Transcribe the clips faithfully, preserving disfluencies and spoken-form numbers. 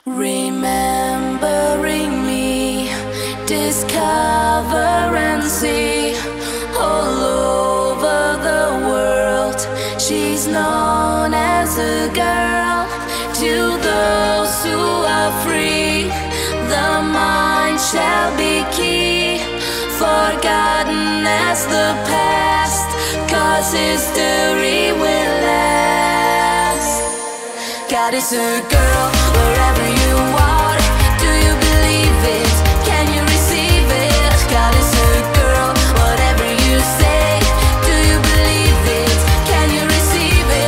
Remembering me, discover and see all over the world. She's known as a girl to those who are free. The mind shall be key, forgotten as the past, 'cause history will last. God is a girl wherever you are. Do you believe it? Can you receive it? God is a girl, whatever you say. Do you believe it? Can you receive it?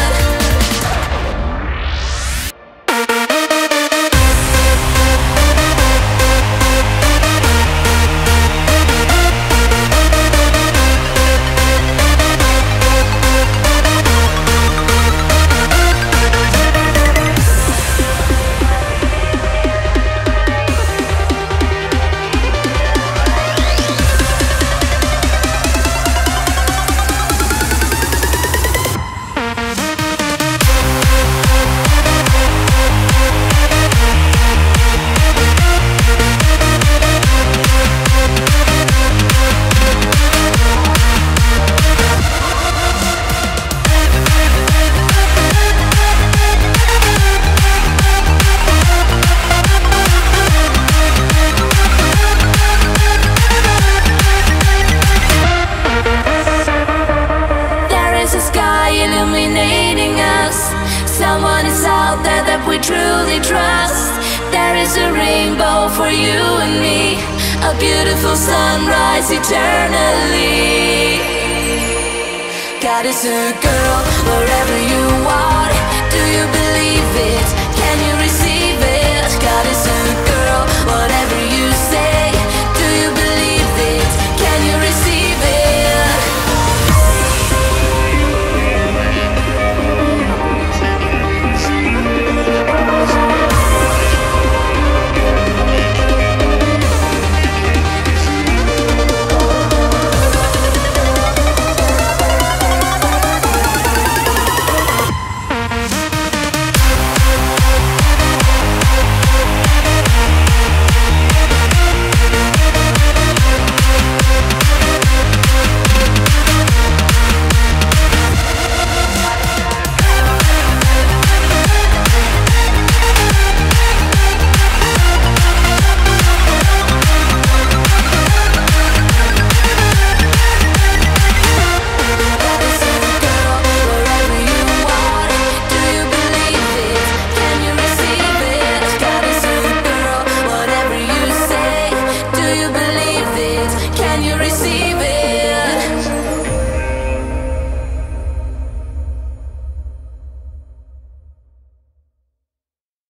Illuminating us. Someone is out there that we truly trust. There is a rainbow for you and me, a beautiful sunrise eternally. God is a girl wherever you are. Do you believe it?